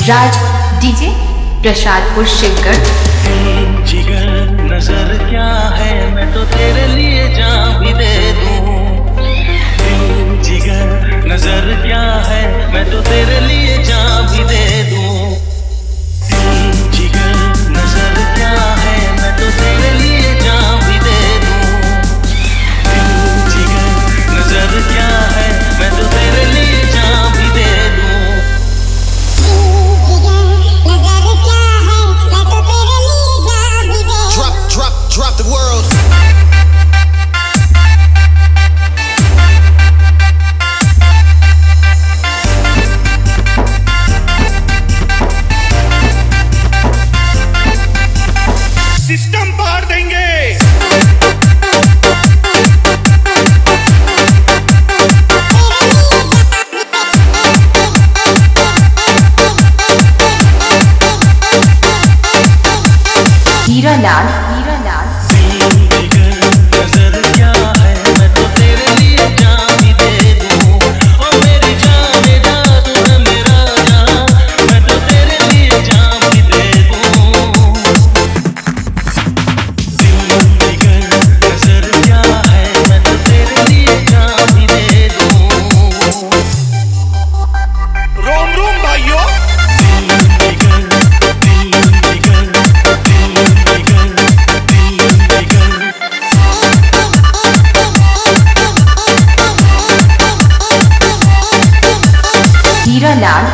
राज DJ Prasadpur Shivgarh. जिगर नजर क्या है मैं तो तेरे लिए जान भी दे दूं। जिगर नजर क्या है मैं तो तेरे लिए जान भी दे दूं। जिगर नजर क्या है मैं तो तेरे लिए जान भी दे दूं। जिगर नजर क्या है मैं तो तेरे लिए जान भी दे दूं। Drop the world. सिस्टम पार देंगे। हीरा लाल नजर क्या है मैं तो तेरे लिए जान भी दे दूं। ओ मेरी जाने जा तू है मेरा जान, मैं तो तेरे लिए जान भी दे दूं। नजर क्या है मैं तो तेरे लिए जान भी दे दूं। रोम रोम भाइयों। हीरा लाल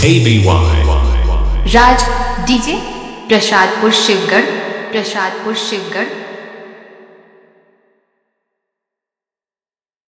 राज डीजे प्रसादपुर शिवगढ़